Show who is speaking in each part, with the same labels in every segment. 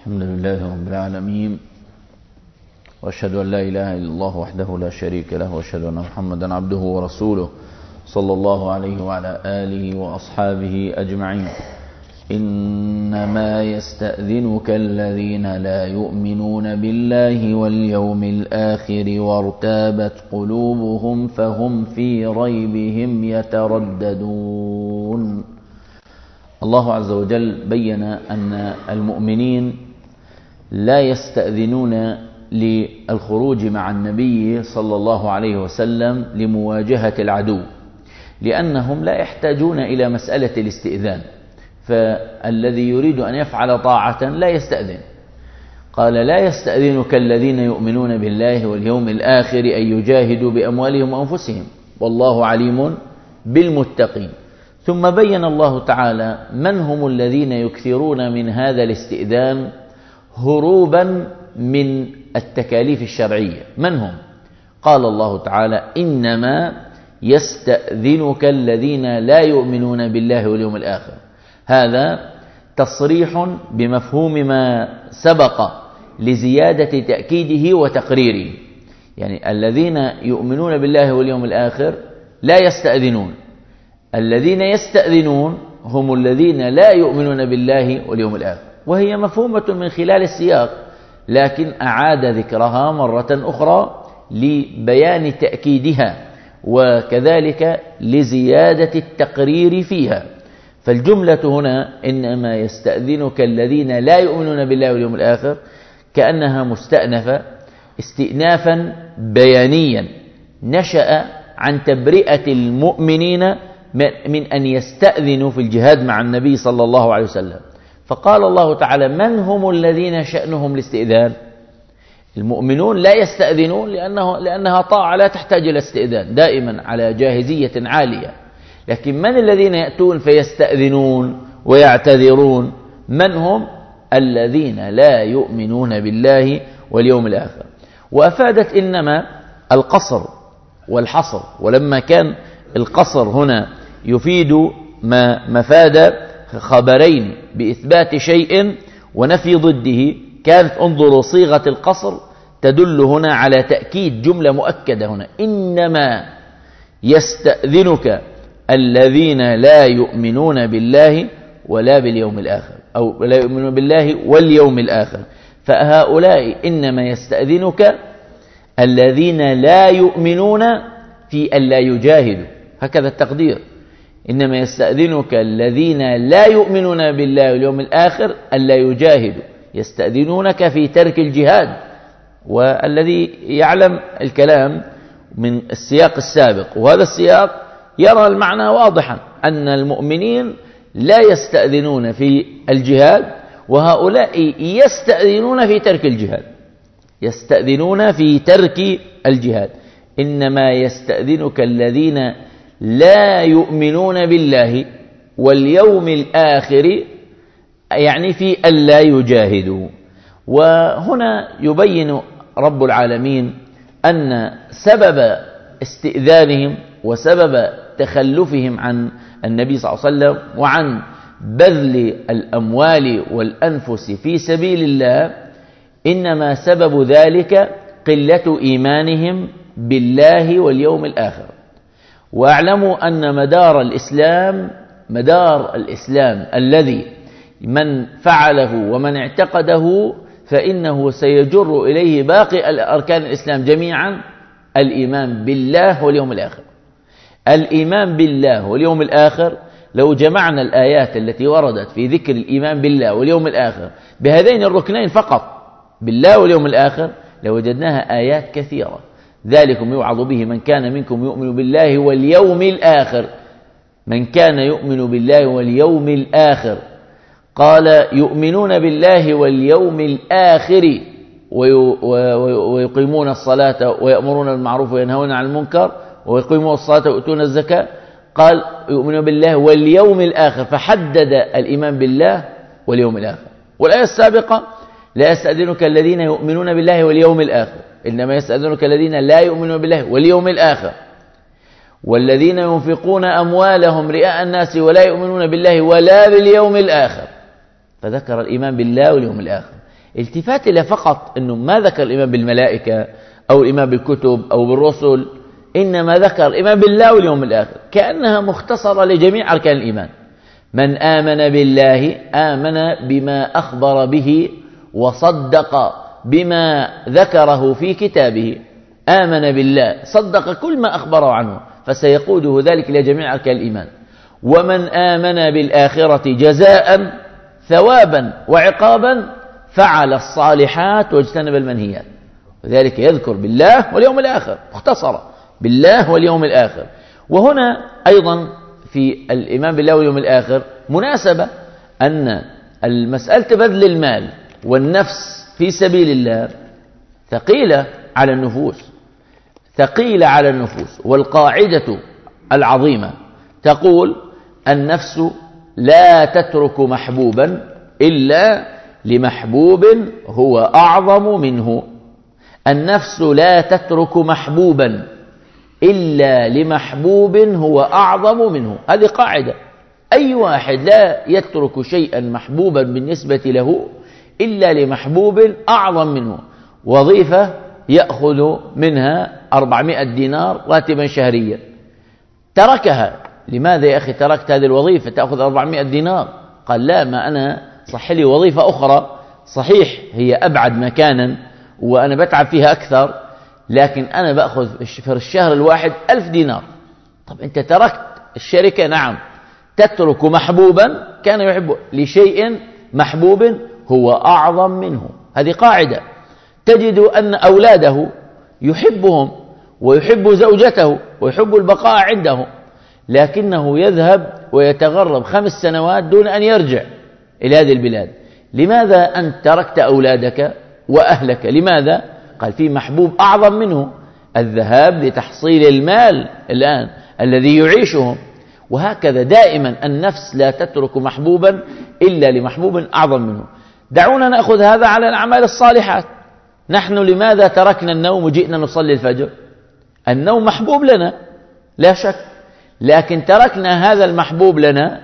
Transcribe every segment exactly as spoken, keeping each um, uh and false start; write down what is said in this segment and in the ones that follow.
Speaker 1: الحمد لله رب العالمين، وأشهد أن لا إله إلا الله وحده لا شريك له، وأشهد أن محمدا عبده ورسوله صلى الله عليه وعلى آله وأصحابه أجمعين. إنما يستأذنك الذين لا يؤمنون بالله واليوم الآخر وارتابت قلوبهم فهم في ريبهم يترددون. الله عز وجل بين أن المؤمنين لا يستأذنون للخروج مع النبي صلى الله عليه وسلم لمواجهة العدو، لأنهم لا يحتاجون إلى مسألة الاستئذان، فالذي يريد أن يفعل طاعة لا يستأذن. قال: لا يستأذنك الذين يؤمنون بالله واليوم الآخر أن يجاهدوا بأموالهم وأنفسهم والله عليم بالمتقين. ثم بين الله تعالى من هم الذين يكثرون من هذا الاستئذان هروبا من التكاليف الشرعية. من هم؟ قال الله تعالى: إنما يستأذنك الذين لا يؤمنون بالله واليوم الآخر. هذا تصريح بمفهوم ما سبق لزيادة تأكيده وتقريره، يعني الذين يؤمنون بالله واليوم الآخر لا يستأذنون، الذين يستأذنون هم الذين لا يؤمنون بالله واليوم الآخر، وهي مفهومة من خلال السياق، لكن أعاد ذكرها مرة أخرى لبيان تأكيدها وكذلك لزيادة التقرير فيها. فالجملة هنا إنما يستأذنك الذين لا يؤمنون بالله واليوم الآخر كأنها مستأنفة استئنافا بيانيا نشأ عن تبرئة المؤمنين من أن يستأذنوا في الجهاد مع النبي صلى الله عليه وسلم. فقال الله تعالى: من هم الذين شأنهم الاستئذان؟ المؤمنون لا يستأذنون لأنه لأنها طاعة لا تحتاج إلى استئذان، دائما على جاهزية عالية. لكن من الذين يأتون فيستأذنون ويعتذرون؟ من هم؟ الذين لا يؤمنون بالله واليوم الآخر. وأفادت إنما القصر والحصر، ولما كان القصر هنا يفيد ما مفاد خبرين بإثبات شيء ونفي ضده، كانت انظروا صيغة القصر تدل هنا على تأكيد جملة مؤكدة هنا: إنما يستأذنك الذين لا يؤمنون بالله ولا باليوم الآخر، أو لا يؤمنون بالله واليوم الآخر. فهؤلاء إنما يستأذنك الذين لا يؤمنون في أن لا يجاهدوا، هكذا التقدير. إنما يستأذنك الذين لا يؤمنون بالله واليوم الآخر أن لا يجاهدوا، يستأذنونك في ترك الجهاد. والذي يعلم الكلام من السياق السابق وهذا السياق يرى المعنى واضحا، أن المؤمنين لا يستأذنون في الجهاد، وهؤلاء يستأذنون في ترك الجهاد، يستأذنون في ترك الجهاد. إنما يستأذنك الذين لا يؤمنون بالله واليوم الآخر، يعني في ألا يجاهدوا. وهنا يبين رب العالمين أن سبب استئذانهم وسبب تخلفهم عن النبي صلى الله عليه وسلم وعن بذل الأموال والأنفس في سبيل الله، إنما سبب ذلك قلة إيمانهم بالله واليوم الآخر. واعلموا أن مدار الإسلام مدار الإسلام الذي من فعله ومن اعتقده فإنه سيجر إليه باقي الأركان الإسلام جميعا: الإيمان بالله واليوم الآخر. الإيمان بالله واليوم الآخر، لو جمعنا الآيات التي وردت في ذكر الإيمان بالله واليوم الآخر بهذين الركنين فقط، بالله واليوم الآخر، لوجدناها آيات كثيرة. ذلكم يوعظ به من كان منكم يؤمن بالله واليوم الآخر. من كان يؤمن بالله واليوم الآخر، قال: يؤمنون بالله واليوم الآخر ويقيمون الصلاة ويأمرون بالمعروف وينهون عن المنكر ويقيمون الصلاة ويؤتون الزكاة. قال: يؤمنون بالله واليوم الآخر، فحدد الإيمان بالله واليوم الآخر. والآية السابقة: لا يستأذنك الذين يؤمنون بالله واليوم الآخر. إنما يستأذنك الذين لا يؤمنون بالله واليوم الآخر والذين ينفقون أموالهم رئاء الناس ولا يؤمنون بالله ولا باليوم الآخر. فذكر الإيمان بالله واليوم الآخر. التفات إلى فقط أنه ما ذكر الإيمان بالملائكة أو الإيمان بالكتب أو بالرسل، إنما ذكر الإيمان بالله واليوم الآخر، كأنها مختصرة لجميع أركان الإيمان. من آمن بالله آمن بما أخبر به وصدق بما ذكره في كتابه. آمن بالله صدق كل ما أخبره عنه، فسيقوده ذلك إلى جميع أركان الإيمان. ومن آمن بالآخرة جزاء ثوابا وعقابا فعل الصالحات واجتنب المنهيات. وذلك يذكر بالله واليوم الآخر مختصرة، بالله واليوم الآخر. وهنا أيضا في الإيمان بالله واليوم الآخر مناسبة أن المسألة بذل المال والنفس في سبيل الله ثقيلة على النفوس، ثقيلة على النفوس. والقاعدة العظيمة تقول: النفس لا تترك محبوبا إلا لمحبوب هو أعظم منه. النفس لا تترك محبوبا إلا لمحبوب هو أعظم منه. هذه قاعدة. أي واحد لا يترك شيئا محبوبا بالنسبة له إلا لمحبوب أعظم منه. وظيفة يأخذ منها أربعمائة دينار راتبا شهريا، تركها. لماذا يا أخي تركت هذه الوظيفة تأخذ أربعمائة دينار؟ قال: لا، ما أنا صح لي وظيفة أخرى، صحيح هي أبعد مكانا وأنا بتعب فيها أكثر، لكن أنا بأخذ في الشهر الواحد ألف دينار. طب أنت تركت الشركة، نعم، تترك محبوبا كان يحب لشيء محبوب هو أعظم منه. هذه قاعدة. تجد أن أولاده يحبهم ويحب زوجته ويحب البقاء عنده، لكنه يذهب ويتغرب خمس سنوات دون أن يرجع إلى هذه البلاد. لماذا أنت تركت أولادك وأهلك؟ لماذا؟ قال: في محبوب أعظم منه، الذهاب لتحصيل المال الآن الذي يعيشهم. وهكذا دائما النفس لا تترك محبوبا إلا لمحبوب أعظم منه. دعونا نأخذ هذا على الأعمال الصالحات. نحن لماذا تركنا النوم وجئنا نصلي الفجر؟ النوم محبوب لنا لا شك، لكن تركنا هذا المحبوب لنا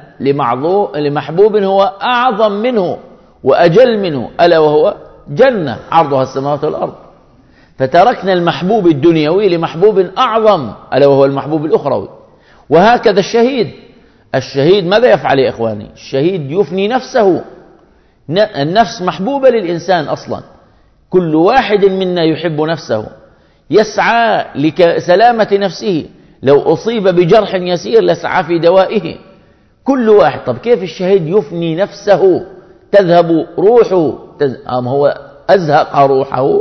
Speaker 1: لمحبوب هو أعظم منه وأجل منه، ألا وهو جنة عرضها السماوات والأرض. فتركنا المحبوب الدنيوي لمحبوب أعظم، ألا وهو المحبوب الأخروي. وهكذا الشهيد. الشهيد ماذا يفعل يا إخواني؟ الشهيد يفني نفسه. النفس محبوبة للإنسان أصلا، كل واحد منا يحب نفسه، يسعى لسلامة نفسه. لو أصيب بجرح يسير لسعى في دوائه كل واحد. طب كيف الشهيد يفني نفسه؟ تذهب روحه، أم هو أزهق روحه،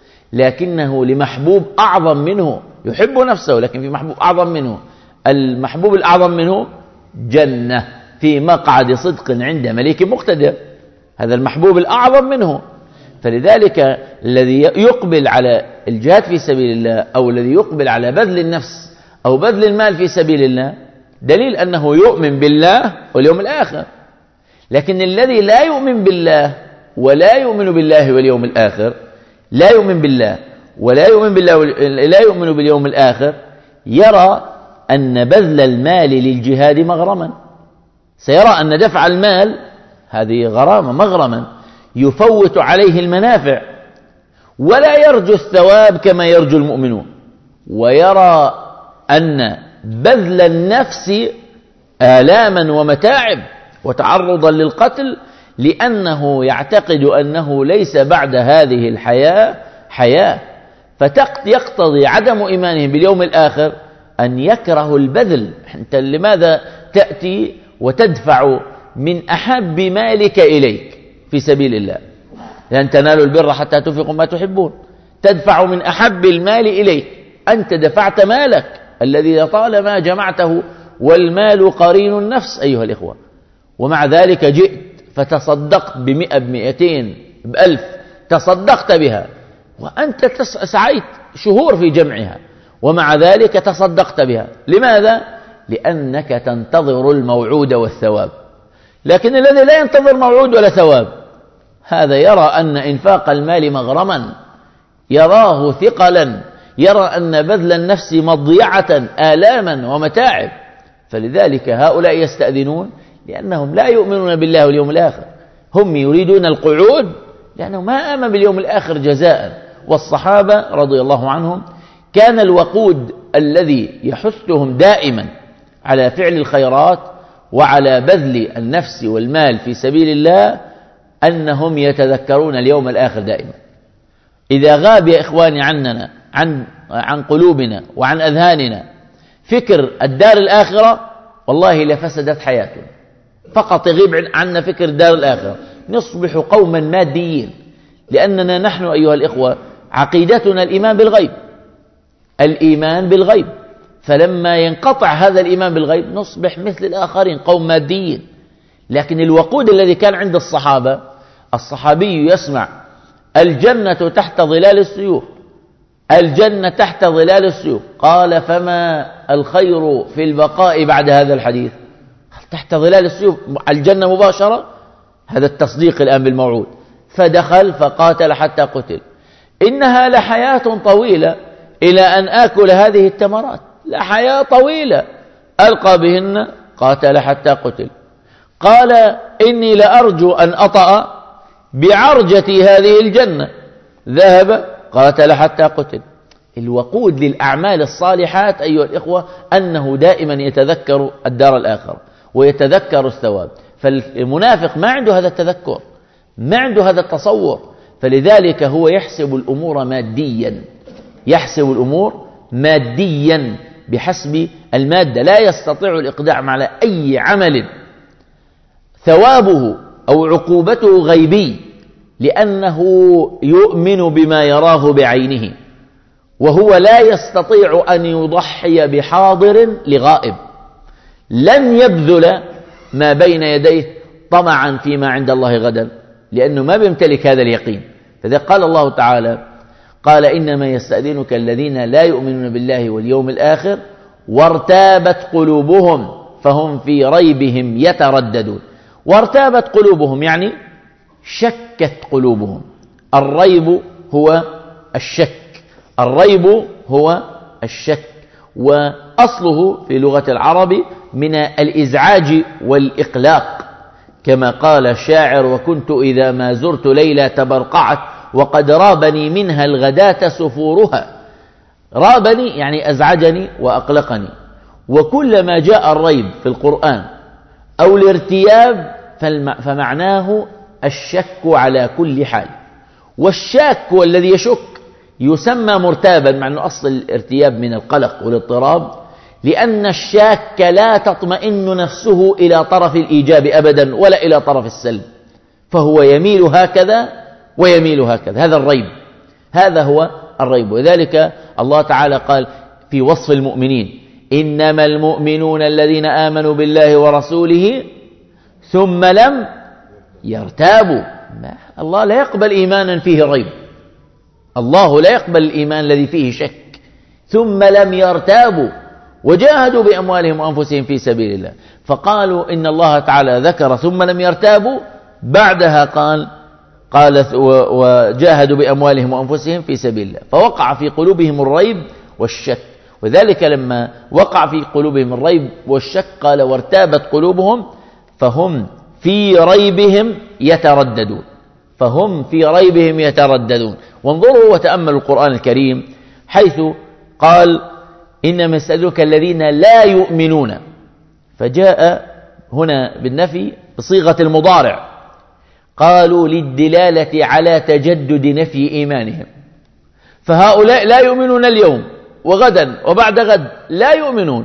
Speaker 1: لكنه لمحبوب أعظم منه. يحب نفسه لكن في محبوب أعظم منه. المحبوب الأعظم منه جنة في مقعد صدق عند مليك مقتدر. هذا المحبوب الأعظم منه. فلذلك الذي يقبل على الجهاد في سبيل الله أو الذي يقبل على بذل النفس أو بذل المال في سبيل الله دليل أنه يؤمن بالله واليوم الآخر. لكن الذي لا يؤمن بالله ولا يؤمن بالله واليوم الآخر، لا يؤمن بالله ولا يؤمن بالله لا يؤمن باليوم الآخر، يرى أن بذل المال للجهاد مغرما. سيرى أن دفع المال هذه غرامة، مغرما يفوت عليه المنافع، ولا يرجو الثواب كما يرجو المؤمنون. ويرى أن بذل النفس آلاما ومتاعب وتعرضا للقتل، لأنه يعتقد أنه ليس بعد هذه الحياة حياة. فيقتضي عدم إيمانهم باليوم الآخر أن يكره البذل. أنت لماذا تأتي وتدفع من أحب مالك إليك في سبيل الله؟ لن تنالوا البر حتى تنفقوا ما تحبون. تدفع من أحب المال إليك، أنت دفعت مالك الذي طالما جمعته، والمال قرين النفس أيها الإخوة. ومع ذلك جئت فتصدقت بمئة بمئتين بألف، تصدقت بها وأنت سعيت شهور في جمعها، ومع ذلك تصدقت بها. لماذا؟ لأنك تنتظر الموعود والثواب. لكن الذي لا ينتظر موعود ولا ثواب هذا يرى أن إنفاق المال مغرما، يراه ثقلا، يرى أن بذل النفس مضيعة آلاما ومتاعب. فلذلك هؤلاء يستأذنون لأنهم لا يؤمنون بالله واليوم الآخر. هم يريدون القعود لأنه ما آمن باليوم الآخر جزاء. والصحابة رضي الله عنهم كان الوقود الذي يحثهم دائما على فعل الخيرات وعلى بذل النفس والمال في سبيل الله أنهم يتذكرون اليوم الآخر دائما. إذا غاب يا إخواني عننا عن عن قلوبنا وعن أذهاننا فكر الدار الآخرة، والله لفسدت حياتنا. فقط يغيب عنا فكر الدار الآخرة نصبح قوما ماديين، لأننا نحن أيها الإخوة عقيدتنا الإيمان بالغيب، الإيمان بالغيب، فلما ينقطع هذا الإيمان بالغيب نصبح مثل الآخرين قوم ماديين. لكن الوقود الذي كان عند الصحابة، الصحابي يسمع الجنة تحت ظلال السيوف، الجنة تحت ظلال السيوف، قال فما الخير في البقاء بعد هذا الحديث؟ تحت ظلال السيوف الجنة مباشرة، هذا التصديق الآن بالموعود. فدخل فقاتل حتى قتل. إنها لحياة طويلة إلى أن آكل هذه التمرات، لحياة طويلة ألقى بهن، قاتل حتى قتل. قال إني لأرجو أن أطأ بعرجة هذه الجنة، ذهب قاتل حتى قتل. الوقود للأعمال الصالحات أيها الإخوة أنه دائما يتذكر الدار الآخرة ويتذكر الثواب. فالمنافق ما عنده هذا التذكر، ما عنده هذا التصور، فلذلك هو يحسب الأمور ماديا، يحسب الأمور ماديا بحسب المادة، لا يستطيع الإقدام على أي عمل ثوابه أو عقوبته غيبي، لأنه يؤمن بما يراه بعينه، وهو لا يستطيع أن يضحي بحاضر لغائب، لن يبذل ما بين يديه طمعا فيما عند الله غدا، لأنه ما بيمتلك هذا اليقين. فذا قال الله تعالى قال إنما يستأذنك الذين لا يؤمنون بالله واليوم الآخر وارتابت قلوبهم فهم في ريبهم يترددون. وارتابت قلوبهم يعني شكت قلوبهم. الريب هو الشك، الريب هو الشك، وأصله في لغة العرب من الإزعاج والإقلاق، كما قال الشاعر وكنت إذا ما زرت ليلى تبرقعت وقد رابني منها الغداة سفورها. رابني يعني أزعجني وأقلقني. وكلما جاء الريب في القرآن أو الارتياب فمعناه الشك على كل حال، والشاك هو الذي يشك يسمى مرتابا، مع أنه أصل الارتياب من القلق والاضطراب، لأن الشاك لا تطمئن نفسه إلى طرف الإيجاب أبدا ولا إلى طرف السلب، فهو يميل هكذا ويميل هكذا. هذا الريب، هذا هو الريب. وذلك الله تعالى قال في وصف المؤمنين إنما المؤمنون الذين آمنوا بالله ورسوله ثم لم يرتابوا. الله لا يقبل إيمانا فيه ريب، الله لا يقبل الإيمان الذي فيه شك. ثم لم يرتابوا وجاهدوا بأموالهم وأنفسهم في سبيل الله. فقالوا إن الله تعالى ذكر ثم لم يرتابوا، بعدها قال قال وجاهدوا بأموالهم وأنفسهم في سبيل الله، فوقع في قلوبهم الريب والشك. وذلك لما وقع في قلوبهم الريب والشك قال وارتابت قلوبهم فهم في ريبهم يترددون، فهم في ريبهم يترددون. وانظروا وتأملوا القرآن الكريم حيث قال إنما يستأذنك الذين لا يؤمنون، فجاء هنا بالنفي بصيغة المضارع، قالوا للدلالة على تجدد نفي إيمانهم. فهؤلاء لا يؤمنون اليوم وغدا وبعد غد، لا يؤمنون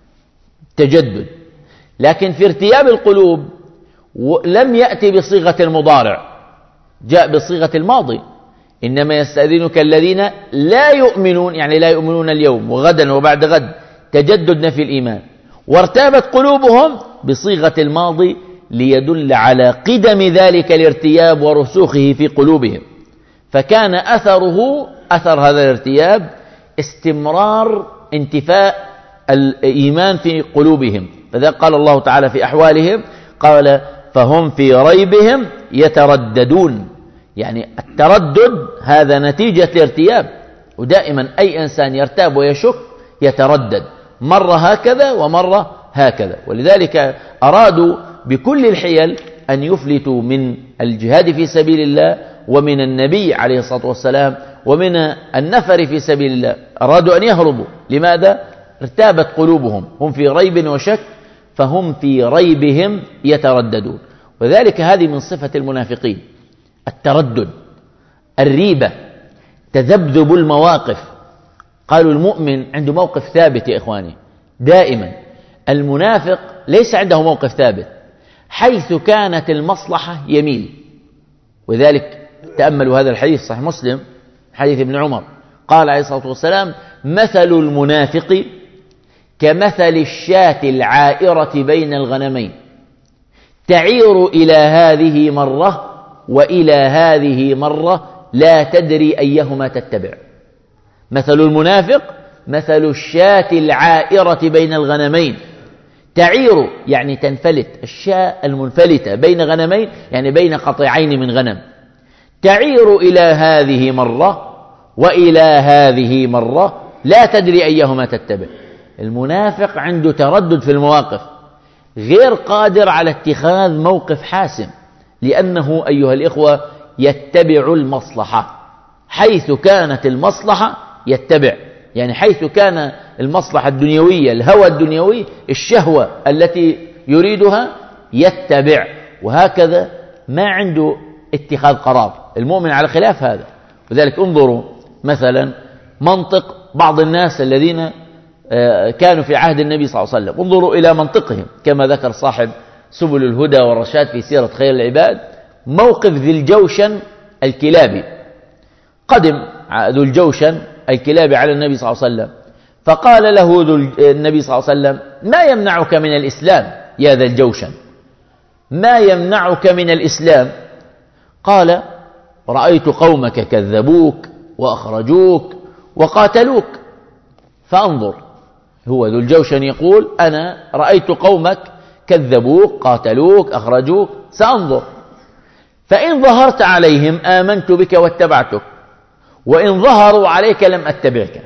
Speaker 1: تجدد. لكن في ارتياب القلوب لم يأتي بصيغة المضارع، جاء بصيغة الماضي. إنما يستأذنك الذين لا يؤمنون يعني لا يؤمنون اليوم وغدا وبعد غد، تجدد نفي الإيمان. وارتابت قلوبهم بصيغة الماضي ليدل على قدم ذلك الارتياب ورسوخه في قلوبهم. فكان أثره أثر هذا الارتياب استمرار انتفاء الإيمان في قلوبهم. فذا قال الله تعالى في أحوالهم قال فهم في ريبهم يترددون، يعني التردد هذا نتيجة الارتياب. ودائما أي إنسان يرتاب ويشك يتردد، مرة هكذا ومرة هكذا. ولذلك أرادوا بكل الحيل أن يفلتوا من الجهاد في سبيل الله ومن النبي عليه الصلاة والسلام ومن النفر في سبيل الله، أرادوا أن يهربوا. لماذا؟ ارتابت قلوبهم، هم في ريب وشك، فهم في ريبهم يترددون. وذلك هذه من صفة المنافقين، التردد، الريبة، تذبذب المواقف. قالوا المؤمن عنده موقف ثابت يا إخواني دائما، المنافق ليس عنده موقف ثابت، حيث كانت المصلحة يميل. وذلك تأملوا هذا الحديث صحيح مسلم، حديث ابن عمر، قال عليه الصلاة والسلام: مثل المنافق كمثل الشاة العائرة بين الغنمين، تعير إلى هذه مرة وإلى هذه مرة لا تدري أيهما تتبع. مثل المنافق مثل الشاة العائرة بين الغنمين، تعير يعني تنفلت، الشاة المنفلتة بين غنمين يعني بين قطيعين من غنم، تعير إلى هذه مرة وإلى هذه مرة لا تدري أيهما تتبع. المنافق عنده تردد في المواقف، غير قادر على اتخاذ موقف حاسم، لأنه أيها الإخوة يتبع المصلحة، حيث كانت المصلحة يتبع، يعني حيث كان المصلحة الدنيوية، الهوى الدنيوي، الشهوة التي يريدها يتبع، وهكذا ما عنده اتخاذ قرار. المؤمن على خلاف هذا. وذلك انظروا مثلا منطق بعض الناس الذين كانوا في عهد النبي صلى الله عليه وسلم، انظروا إلى منطقهم كما ذكر صاحب سبل الهدى والرشاد في سيرة خير العباد، موقف ذي الجوشن الكلابي. قدم ذو الجوشن الكلابي على النبي صلى الله عليه وسلم، فقال له النبي صلى الله عليه وسلم: ما يمنعك من الإسلام يا ذا الجوشن؟ ما يمنعك من الإسلام؟ قال: رأيت قومك كذبوك وأخرجوك وقاتلوك، فأنظر. هو ذو الجوشن يقول: أنا رأيت قومك كذبوك قاتلوك أخرجوك، سأنظر، فإن ظهرت عليهم آمنت بك واتبعتك، وإن ظهروا عليك لم أتبعك.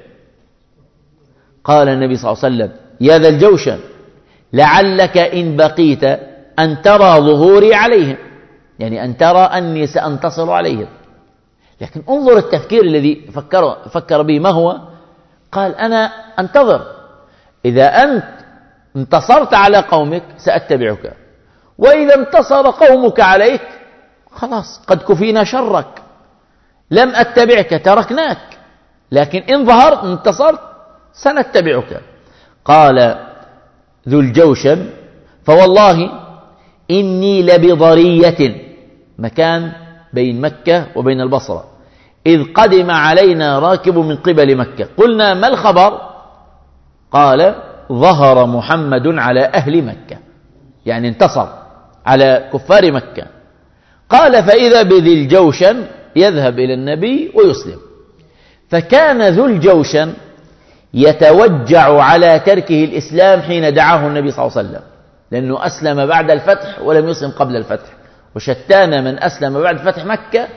Speaker 1: قال النبي صلى الله عليه وسلم: يا ذا الجوشن، لعلك إن بقيت أن ترى ظهوري عليهم، يعني أن ترى أني سأنتصر عليهم. لكن انظر التفكير الذي فكر, فكر به، ما هو؟ قال: أنا أنتظر، إذا أنت انتصرت على قومك سأتبعك، وإذا انتصر قومك عليك خلاص قد كفينا شرك، لم أتبعك تركناك، لكن إن ظهرت انتصرت سنتبعك. قال ذو الجوشن: فوالله إني لبضرية، مكان بين مكة وبين البصرة، إذ قدم علينا راكب من قبل مكة، قلنا: ما الخبر؟ قال: ظهر محمد على أهل مكة، يعني انتصر على كفار مكة. قال: فإذا بذي الجوشن يذهب إلى النبي ويسلم. فكان ذو الجوشن يتوجع على تركه الإسلام حين دعاه النبي صلى الله عليه وسلم، لأنه أسلم بعد الفتح ولم يسلم قبل الفتح، وشتان من أسلم بعد فتح مكة،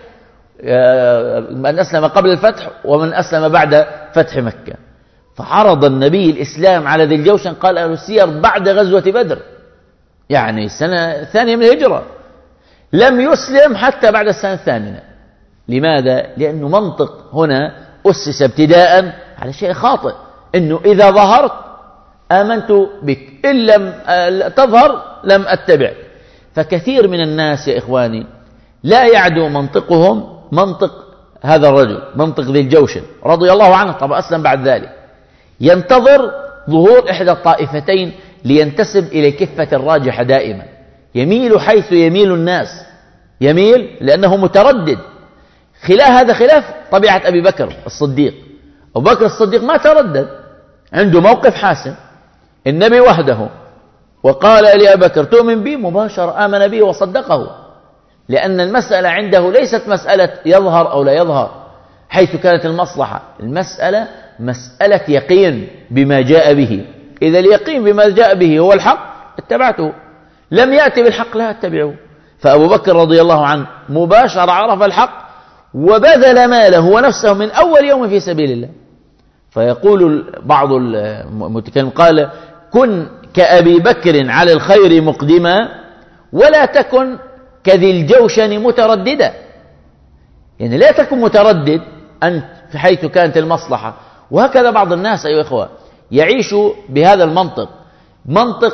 Speaker 1: من أسلم قبل الفتح ومن أسلم بعد فتح مكة. فعرض النبي الإسلام على ذي الجوشن، قال أهل السير بعد غزوة بدر، يعني السنة الثانية من الهجرة، لم يسلم حتى بعد السنة الثامنة. لماذا؟ لأنه منطق هنا أسس ابتداء على شيء خاطئ، أنه إذا ظهرت آمنت بك، إن لم تظهر لم أتبع. فكثير من الناس يا إخواني لا يعدو منطقهم منطق هذا الرجل، منطق ذي الجوشن رضي الله عنه، طبعا أسلم بعد ذلك، ينتظر ظهور إحدى الطائفتين لينتسب إلى الكفة الراجحة دائما، يميل حيث يميل الناس، يميل لأنه متردد. خلاف هذا خلاف طبيعة أبي بكر الصديق. أبو بكر الصديق ما تردد، عنده موقف حاسم، النبي وحده، وقال لأبي بكر: تؤمن بي؟ مباشرة آمن به وصدقه، لأن المسألة عنده ليست مسألة يظهر أو لا يظهر حيث كانت المصلحة، المسألة مسألة يقين بما جاء به. إذا اليقين بما جاء به هو الحق اتبعته، لم يأتي بالحق لا اتبعه. فأبو بكر رضي الله عنه مباشرة عرف الحق وبذل ماله ونفسه من أول يوم في سبيل الله. فيقول بعض المتكلم قال: كن كأبي بكر على الخير مقدما، ولا تكن كذي الجوشن مترددا. يعني لا تكن متردد أنت في حيث كانت المصلحة. وهكذا بعض الناس أيها الإخوة يعيش بهذا المنطق، منطق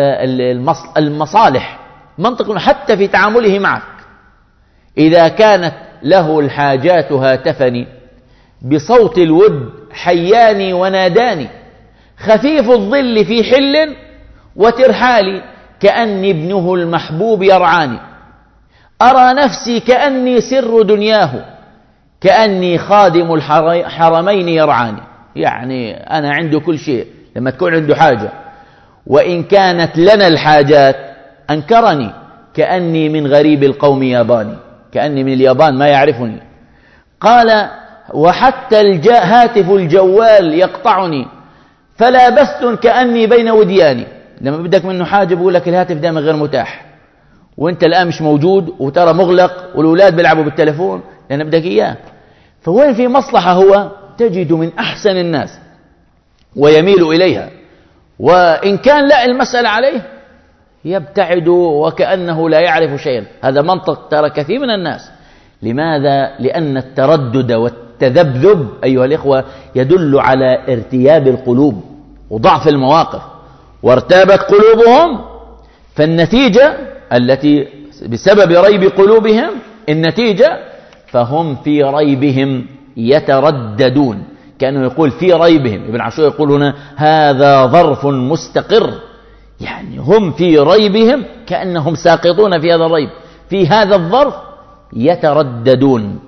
Speaker 1: المصالح، منطق حتى في تعامله معك. إذا كانت له الحاجات هاتفني بصوت الود حياني وناداني، خفيف الظل في حل وترحالي، كأني ابنه المحبوب يرعاني، أرى نفسي كأني سر دنياه، كأني خادم الحرمين يرعاني. يعني أنا عنده كل شيء لما تكون عنده حاجة، وإن كانت لنا الحاجات أنكرني، كأني من غريب القوم ياباني، كأني من اليابان ما يعرفني. قال وحتى هاتف الجوال يقطعني، فلا بث كأني بين ودياني. لما بدك منه حاجة بقول لك الهاتف دائما غير متاح، وانت الآن مش موجود وترى مغلق والأولاد بيلعبوا بالتلفون لأن بدك إياه. فوين في مصلحة هو تجد من أحسن الناس ويميل إليها، وإن كان لا المسألة عليه يبتعد وكأنه لا يعرف شيئا. هذا منطق ترى كثير من الناس. لماذا؟ لأن التردد والتذبذب أيها الإخوة يدل على ارتياب القلوب وضعف المواقف. وارتابت قلوبهم، فالنتيجة التي بسبب ريب قلوبهم النتيجة فهم في ريبهم يترددون. كأنه يقول في ريبهم، ابن عاشور يقول هنا هذا ظرف مستقر، يعني هم في ريبهم كأنهم ساقطون في هذا الريب، في هذا الظرف يترددون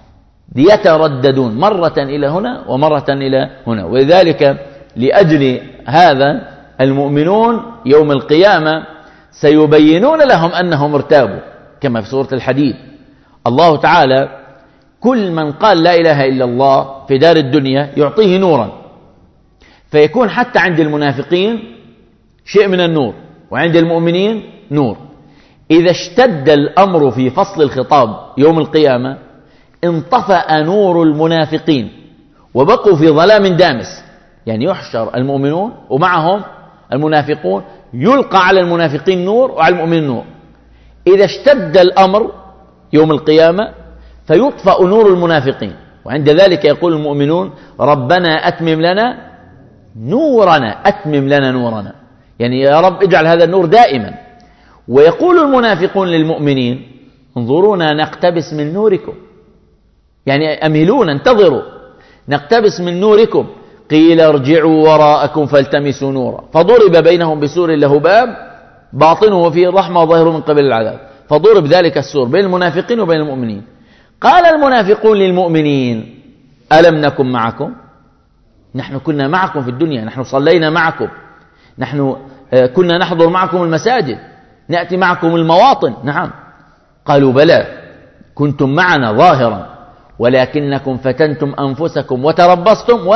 Speaker 1: يترددون مرة إلى هنا ومرة إلى هنا. ولذلك لأجل هذا المؤمنون يوم القيامة سيبينون لهم أنهم ارتابوا، كما في سورة الحديد الله تعالى كل من قال لا إله إلا الله في دار الدنيا يعطيه نورا، فيكون حتى عند المنافقين شيء من النور وعند المؤمنين نور. إذا اشتد الأمر في فصل الخطاب يوم القيامة انطفأ نور المنافقين وبقوا في ظلام دامس. يعني يحشر المؤمنون ومعهم المنافقون، يلقى على المنافقين نور وعلى المؤمنين نور. إذا اشتد الأمر يوم القيامة فيطفأ نور المنافقين، وعند ذلك يقول المؤمنون ربنا أتمم لنا نورنا، أتمم لنا نورنا، يعني يا رب اجعل هذا النور دائما. ويقول المنافقون للمؤمنين انظرونا نقتبس من نوركم، يعني أمهلون انتظروا نقتبس من نوركم. قيل ارجعوا وراءكم فالتمسوا نورا، فضرب بينهم بسور له باب باطنه فيه الرحمة وظاهره من قبل العذاب، فضرب ذلك السور بين المنافقين وبين المؤمنين. قال المنافقون للمؤمنين ألم نكن معكم؟ نحن كنا معكم في الدنيا، نحن صلينا معكم، نحن كنا نحضر معكم المساجد، نأتي معكم المواطن. نعم. قالوا بلى كنتم معنا ظاهرا ولكنكم فتنتم أنفسكم وتربصتم و...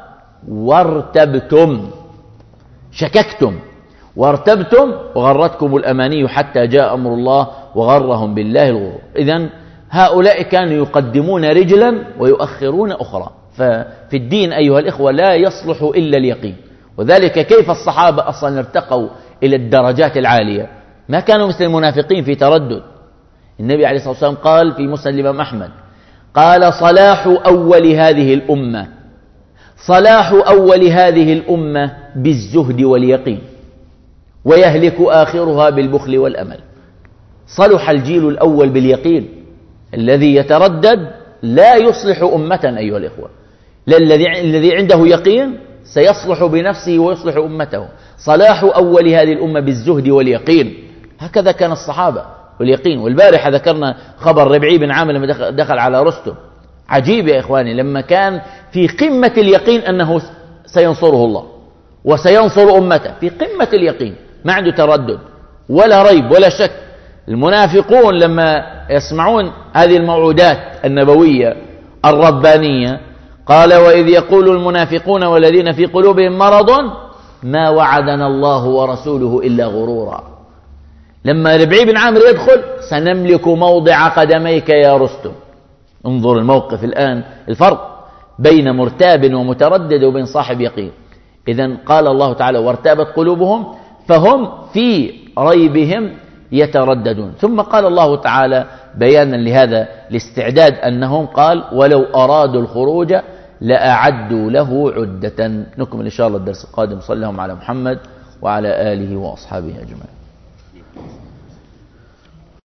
Speaker 1: وارتبتم، شككتم وارتبتم وغرتكم الأماني حتى جاء أمر الله وغرهم بالله الغرور. إذن هؤلاء كانوا يقدمون رجلا ويؤخرون أخرى. ففي الدين أيها الإخوة لا يصلح إلا اليقين. وذلك كيف الصحابة أصلا ارتقوا إلى الدرجات العالية؟ ما كانوا مثل المنافقين في تردد. النبي عليه الصلاة والسلام قال في مسند الإمام أحمد قال صلاح أول هذه الأمة صلاح أول هذه الأمة بالزهد واليقين، ويهلك آخرها بالبخل والأمل. صلح الجيل الأول باليقين، الذي يتردد لا يصلح أمة أيها الإخوة. الذي عنده يقين سيصلح بنفسه ويصلح أمته. صلاح أول هذه الأمة بالزهد واليقين، هكذا كان الصحابة واليقين. والبارحة ذكرنا خبر ربعي بن عامر لما دخل على رستم، عجيب يا إخواني، لما كان في قمة اليقين أنه سينصره الله وسينصر أمته، في قمة اليقين ما عنده تردد ولا ريب ولا شك. المنافقون لما يسمعون هذه الموعودات النبوية الربانية قال وإذ يقول المنافقون والذين في قلوبهم مرض ما وعدنا الله ورسوله إلا غرورا. لما ربعي بن عامر يدخل سنملك موضع قدميك يا رستم. انظر الموقف الآن، الفرق بين مرتاب ومتردد وبين صاحب يقين. إذن قال الله تعالى وارتابت قلوبهم فهم في ريبهم يترددون. ثم قال الله تعالى بيانا لهذا الاستعداد أنهم قال ولو أرادوا الخروج لأعدوا له عدة. نكمل إن شاء الله الدرس القادم. صلى الله على محمد وعلى آله وأصحابه أجمعين.